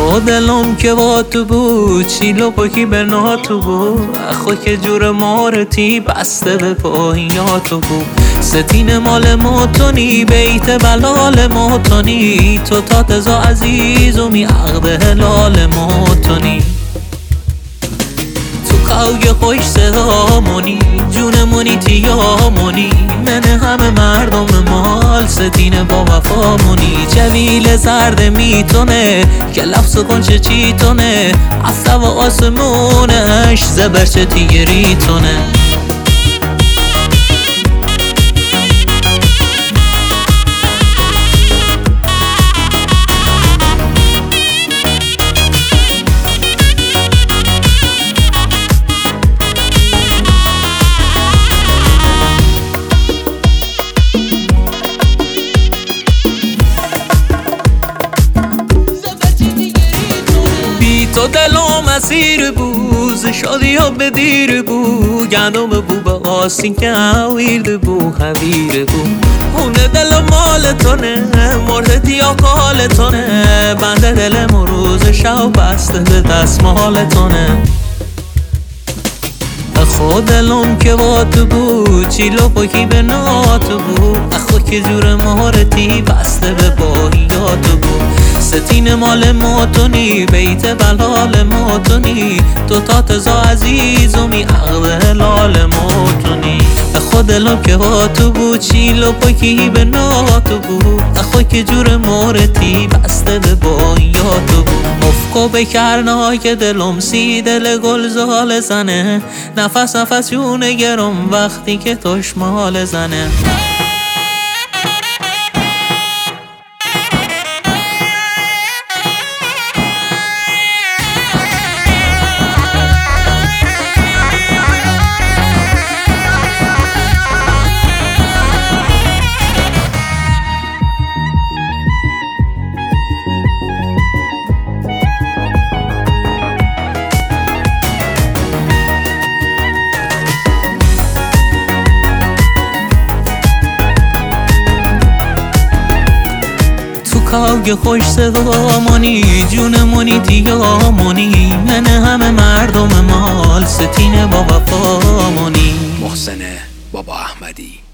اخو دلم که با تو بود چیلو پاکی بنا تو بود اخو که جور مارتی بسته به پاییاتو بود ستین مال موتونی بیت بلال موتونی تو تا تزا عزیز و می عقد هلال موتونی کاوی خوش صدامونی جونمونی تیامونی من همه مردم مال ستین با وفامونی جویل زرد میتونه که لفظ کنچه چیتونه عصب و آسمونش زبرچه تیگریتونه تو دلم اسیر بود شادی ها به دیر بود گندم بو به آسین که ویرد بو خویر بود خونه دل مال تونه مردی یا کال تونه بنده دل روز شب بسته به دستمال تونه اخو دلم که با تو بود چیلو پاکی به نات بود اخو که جور مهارتی بسته به باهیات بود ستین مال موتونی بیت بلال موتونی تو تا تزا عزیز و می عقد هلال موتونی اخو دلم که با تو بود چیلو پاکی به نات بود اخو که جور مهارتی بسته به باهیات بود افکو بکرنا که دلم سی دل گلزال زنه نفس نفس جونه گرم وقتی که توش مال زنه کاوی خوش صدامونی جونمونی تیامونی من همه مردم مال ستین با وفامونی محسن بابا احمدی.